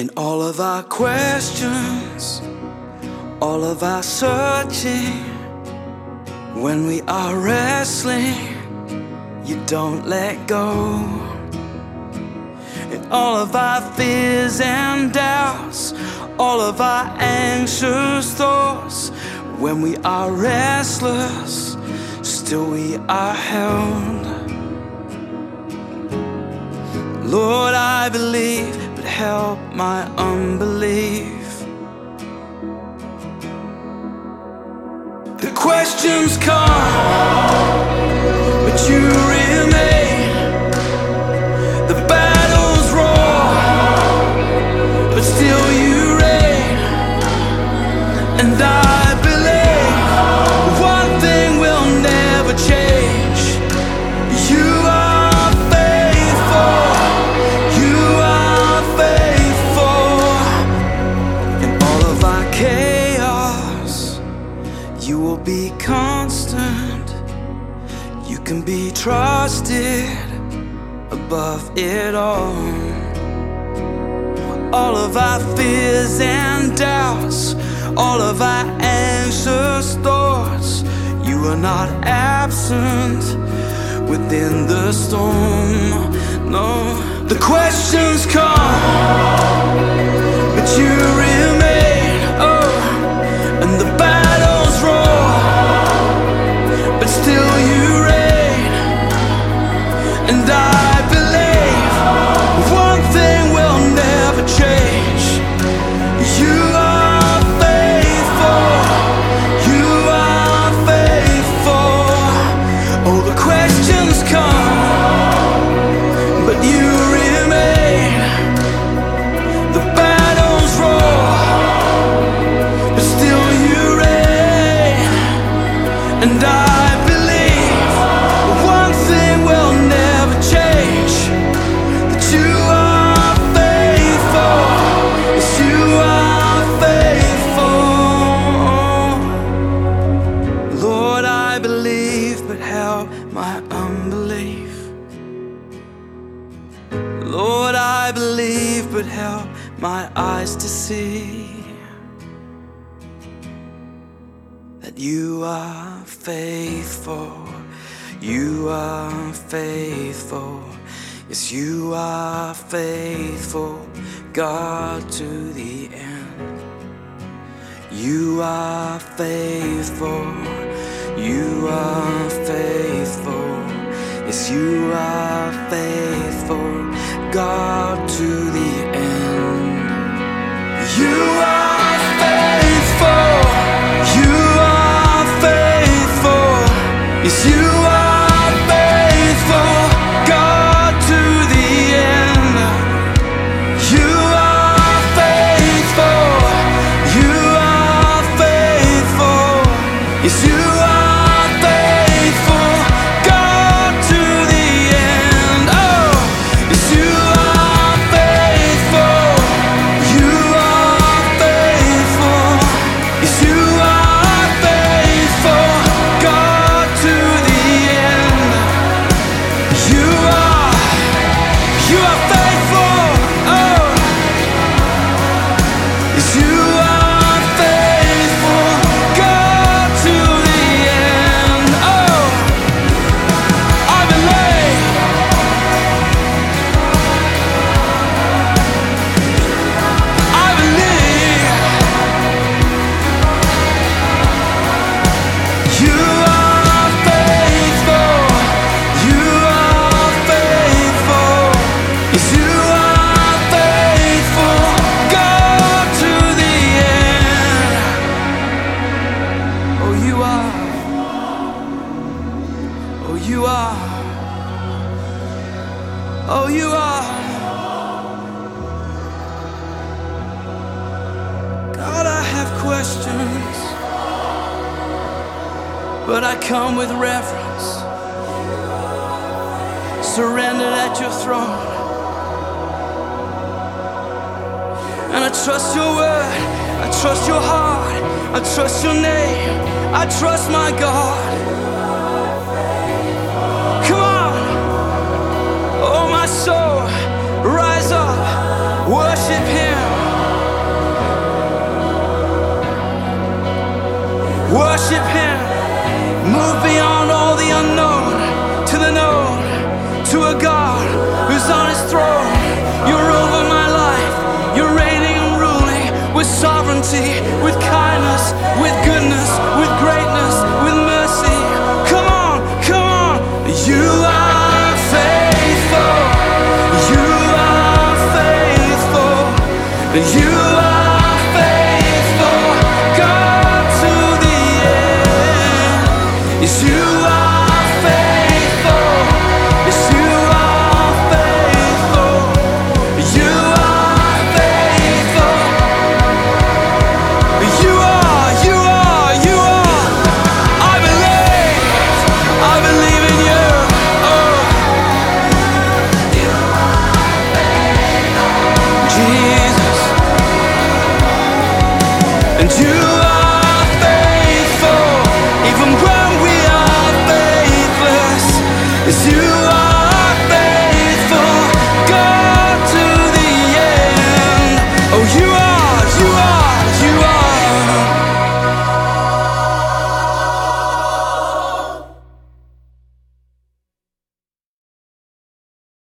In all of our questions, all of our searching, when we are wrestling, you don't let go. In all of our fears and doubts, all of our anxious thoughts, when we are restless, still we are held. Lord, I believe, but help my unbelief. The questions come, but you remain. The battles roar, but still you reign. And I believe one thing will never change. You are faithful. You are faithful. In all of our chaos, you will be constant. You can be trusted above it all. All of our fears and doubts, all of our anxious thoughts, you are not absent within the storm. No, the questions come, but you remain. Oh, and the battles roar, but still you reign. And I believe one thing will never change. You are faithful. You are faithful. Oh, the questions come, but you remain. The battles roar, but still you reign. And I believe one thing will never change, that you are faithful. Yes, you are faithful. Lord, I believe, but help my unbelief. Lord, I believe, but help my eyes to see that you are faithful. You are faithful. Yes, you are faithful, God, to the end. You are faithful. You are faithful. Yes, you are faithful, God, to the end. You are faithful. You are faithful. Yes, you are faithful, God, to the end. You are faithful. You are faithful. Yes, you are faithful, God, to the end. Oh, yes, you are faithful. You are faithful. Yes, you are faithful, God, to the end. You are faithful. Oh, yes, you are faithful, God, to the end. Oh, I believe. I believe. You are faithful. You are faithful. Yes, you are faithful, God, to the end. Oh, you are. Oh, you are. Oh, you are. God, I have questions, but I come with reverence, surrendered at your throne. And I trust your word, I trust your heart, I trust your name, I trust my God. Come on, oh my soul, rise up, worship Him. worship Him. Move beyond all the unknown to the known, to a God who's on His throne. You're over my life, you're reigning and ruling with sovereignty, with kindness, with goodness, with greatness, with mercy. Come on, come on. You are faithful, you are faithful, you are faithful, God to the end. Yes, you are faithful, yes, you are faithful, you are faithful, you are, you are, you are. I believe in you. Oh, Jesus, and you